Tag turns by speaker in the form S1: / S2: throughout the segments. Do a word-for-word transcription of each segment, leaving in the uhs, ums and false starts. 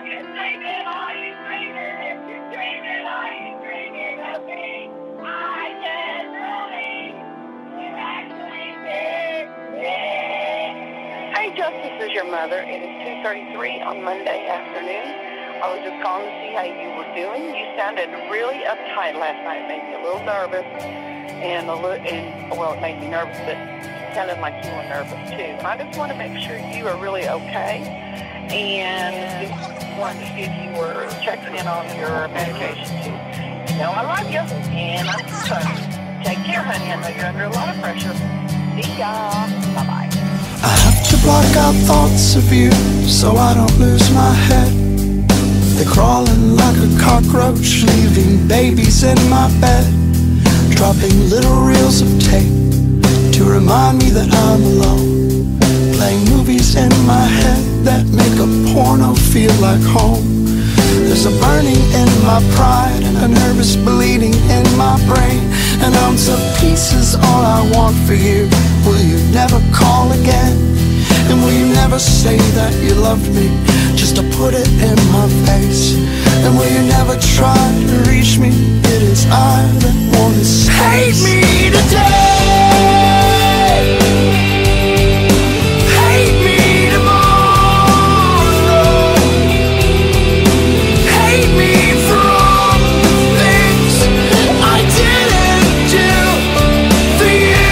S1: you dreaming? Are you dreaming? If you're dreaming, are you dreaming of me? I can't believe you actually did this. Hey, Justice, this is your mother. It is two thirty-three on Monday afternoon. I was just calling to see how you were doing. You sounded really uptight last night. It made me a little nervous. And, a little, and well, it made me nervous, but it sounded like you were nervous, too. I just want to make sure you are really okay. And just wanted to see if you were checking in on your medication, too. You know I love you, and I'm concerned. Take care, honey. I know you're under a lot of pressure. See ya. Bye-bye.
S2: I have to block out thoughts of you so I don't lose my head. They're crawling like a cockroach, leaving babies in my bed, dropping little reels of tape to remind me that I'm alone, playing movies in my head that make a porno feel like home. There's a burning in my pride and a nervous bleeding in my brain. An ounce of peace is all I want for you. Will you never call again? And will you never say that you loved me, just to put it in my face? And will you never try to reach me? It is I that want to space. Hate me today, hate me tomorrow, hate me for all the things I didn't do for you.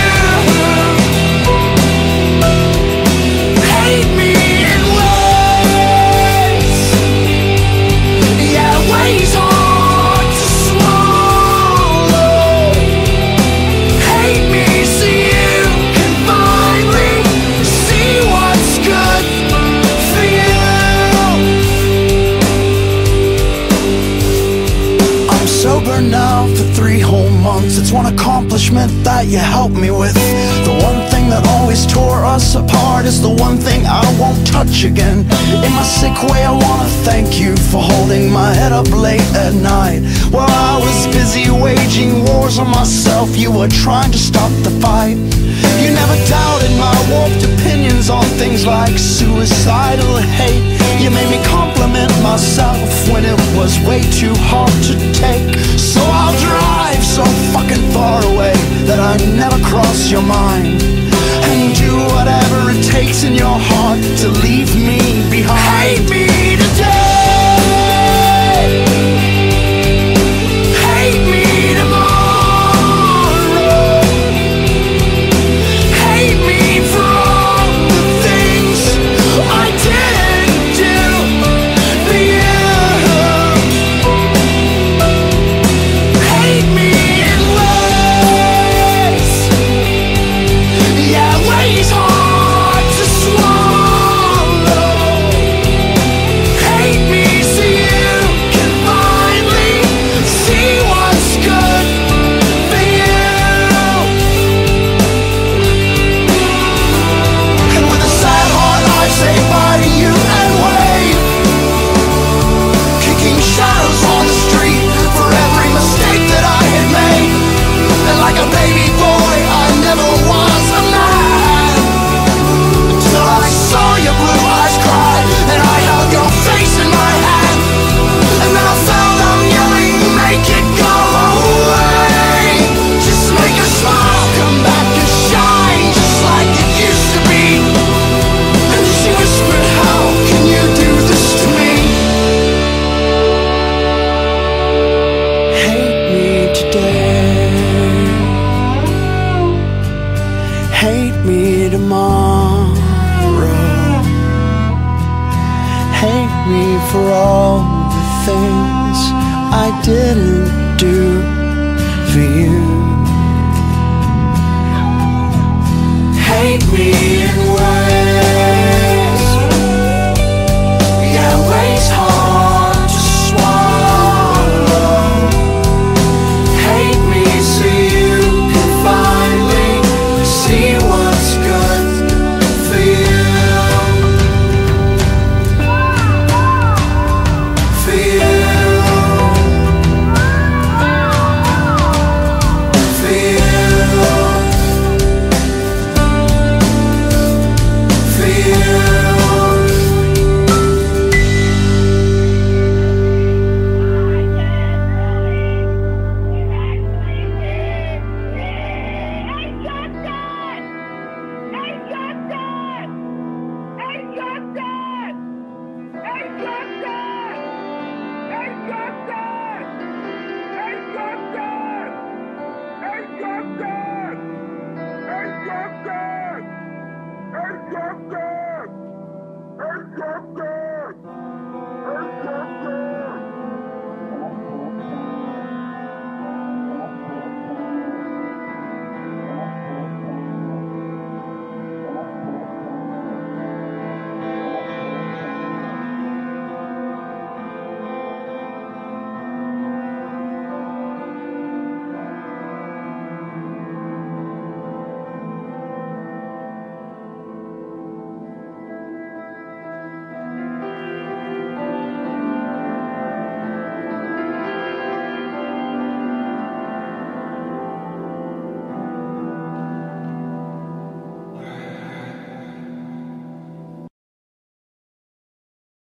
S2: Hate me in ways, yeah, ways hard to swallow. Hate me so you can finally see what's good for you. I'm sober now for three whole months. It's one accomplishment that you helped me with. The one thing that always tore us apart is the one thing I won't touch again. In my sick way I wanna thank you for holding my head up late at night. While I was busy waging wars on myself, you were trying to stop the fight. You never doubted my warped opinions on things like suicidal hate. You made me compliment myself when it was way too hard to take. So I'll drive so fucking far away that I never cross your mind, and do whatever it takes in your heart to leave me behind. Hate me today, hate me tomorrow, hate me for all the things I didn't do for you. Hate me in ways, yeah, ways hard to swallow. Hate me so you can finally see what's good for you. And with a sad heart I say bye to you and wave, kicking shadows on the street for every mistake that I had made. And like a baby boy I never was a man, till I saw your blue eyes cry and I held your face in my hand. And then I found I'm yelling, make it go away. Just make a smile come back and shine, just like it used to be. And she whispered, how can you do this to me? Hate me today, hate me tomorrow, hate me for all the things I didn't do